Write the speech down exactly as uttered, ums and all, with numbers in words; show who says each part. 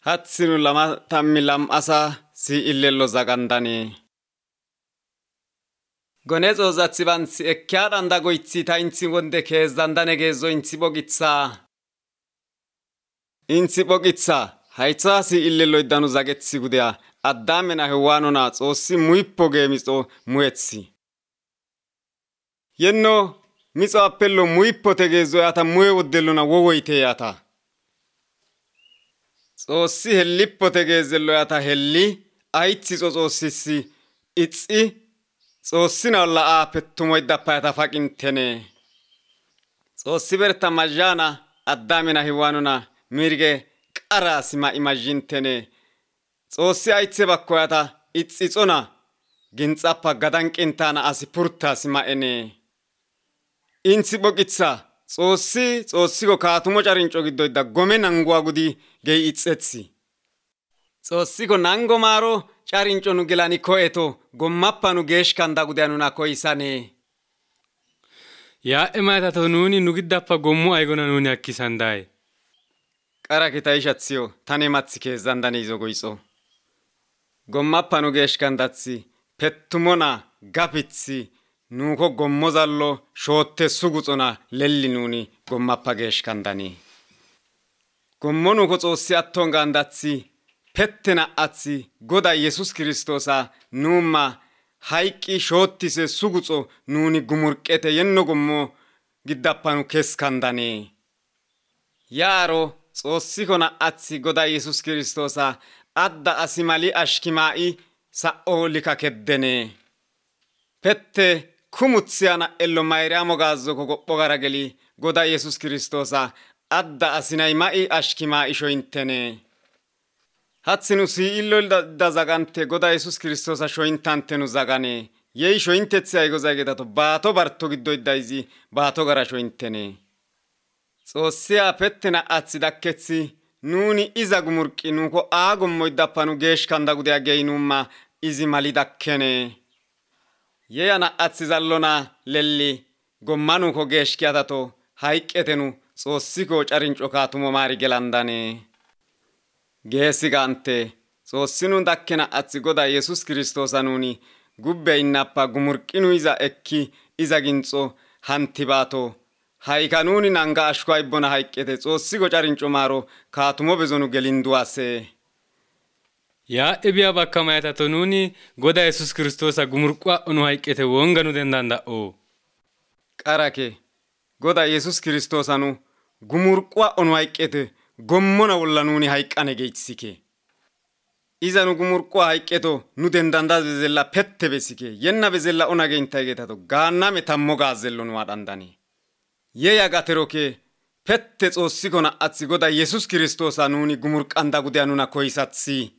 Speaker 1: hatsinu lama tammi lam asa si illello zagandani. Gonezo zatsibansi ekkiadanda goitsi ta insi wonde keezdandane geezo insi bogitsa. Insi bogitsa haytsa si illello iddanu zagetsi gudea addamena hewanona xoossi muippo geemixo muetsi. Yenno mitso appello muippo te geezo yata mue woddellona wowoyte yata. Xoossi hellippo te geezello yata helli ayitsi xoossi itsi Xoossi na olla a pettumo iddappa yata faqintene. Xoossi berta majjana addamena hewanona mirge qara sima imajintene. Xoossi ayitse bakko yata itsitsona ginxappa gadanqintana asi purta sima ene. Insi boqitsa Xoossi Xoossi go kaatumo carinco giddo idda gome nanguwa gudi gei itsetsi. Xoossi go nango maro carinco nu gelani koeto gommappa nu geeshkanda gudeanuna koisane.
Speaker 2: Ya emaatato nuni nugiddappa gommu aygona nuni akkisandai.
Speaker 1: Qara kita ishatsio tane matsi keezdandane izo goiso. Gommappa nu geeshkandatsi pettumona gapitsi nuko gommozallo shootte suguxona lelli nuni gommappa geeshkandani. Gommo nuko Xoossi attonga andatsi pettena atsi goda Yesus Kristosa numma hayqqi shoottise suguxo nuni gumurqete yenno gommo giddappa nu keskandane. Yaaro Xoossi kona atsi goda Yesus Kristosa adda asimali ashkimaa'i sa'o lika keddene. Pette kumutsiana ello mayriamo gazzo ko goppo garageli goda Yesus Kristosa adda asinay mai ashkimaa'i shointene. Hatsinu si illo da zagante goda Yesus Kristosa shointante nu zagane. Yei shointetsi ay gozagetato baato barto giddo iddaizi baato gara shointene. Xoossia pettena atsi dakketsi nuni iza gumurqi nuko aagommo iddappa nu geeshkanda gudea geinumma izi mali dakkene. Yeyana atsi zallona lelli gommanu ko geeshkiatato hayqqetenu Xoossi ko carinco kaatumo maari gelandane. Geesi gante Xoossi nun dakkena atsi goda Yesus Kristosa nuni gubbe innappa gumurqinu iza ekki iza ginxo hantibaato hayka nuni nanga ashko aybona hayqqete Xoossi ko carinco maaro kaatumo bezonu gelinduase.
Speaker 2: Ya ebiya bakka mayatato nuni goda Yesus Kristosa gumurqwa onu hayqqete wonga nu dendanda'o.
Speaker 1: Qarake goda Yesus Kristosa nu gumurqwa onu hayqqete gommona wolla nuni hayqqane geitsike. Iza nu gumurqwa hayqqeto nu dendanda bezella pette besike yenna bezella ona geinta getato gaanname tammo gaazello nu adandani. Yeya gateroke pette Xoossi kona atsi goda Yesus Kristosa nuni gumurqanda gudeanuna koisatsi.